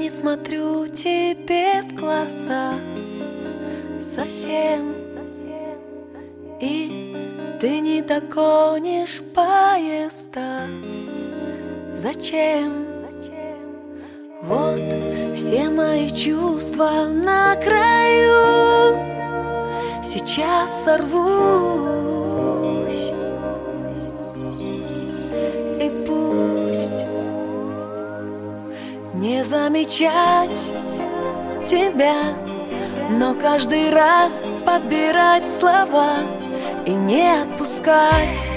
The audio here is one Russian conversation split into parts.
не смотрю тебе в глаза совсем, и ты не догонишь поезда. Зачем? Вот все мои чувства на краю, сейчас сорвусь. И пусть не замечать тебя, но каждый раз подбирать слова и не отпускать.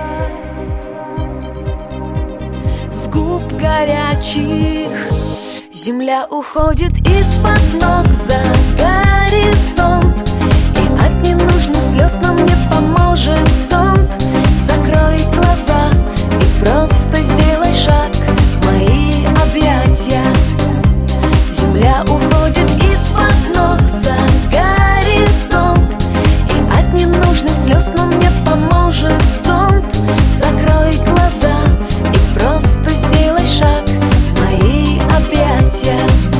С губ горячих земля уходит из-под ног за горизонт, и от ненужных слез нам не поможет зонт. Закрой глаза и просто сделай шаг в мои объятия. Земля уходит из-под ног за горизонт, и от ненужных слез нам не поможет зонт. Закрой глаза и просто сделай шаг в мои объятия.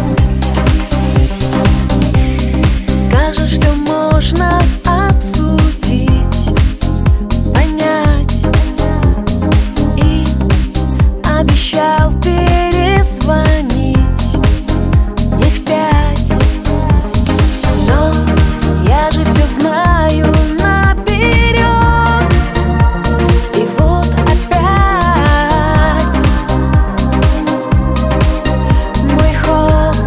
Скажешь, все можно обсудить, понять, и обещал перезвонить не в 5, но я же все знаю наперед. И вот опять мой ход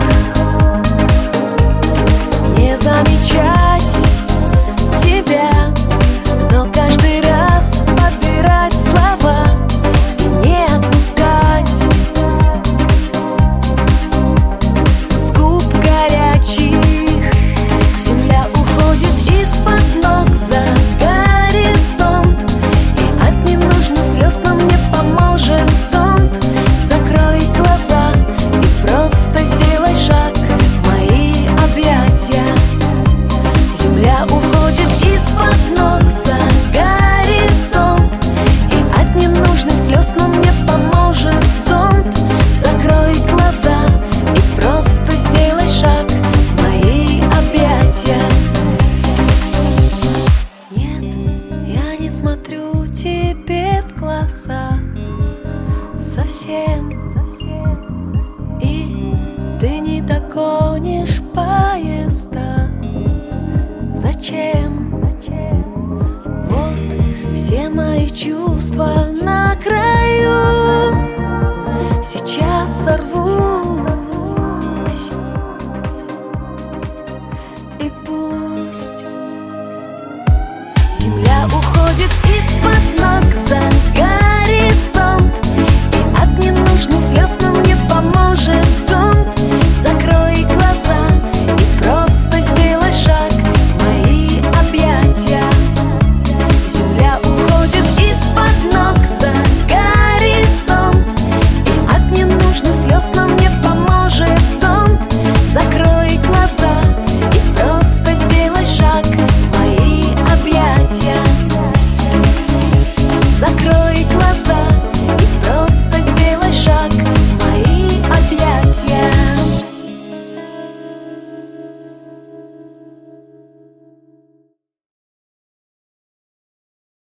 не замечать тебя, но каждый раз подбирать слова и не отпускать. С губ горячих земля уходит из-под ног за горизонт, и от ненужных слез нам не поможет зонт. Закрой глаза и просто сделай шаг в мои объятия. Земля уходит из-под ног за горизонт, и от ненужных слез нам не поможет зонт. Закрой глаза и просто сделай шаг в мои объятия. Нет, я не смотрю тебе в глаза совсем, и ты не догонишь поезда. Зачем? Вот все мои чувства на краю, сейчас сорвусь. И пусть земля уходит из-под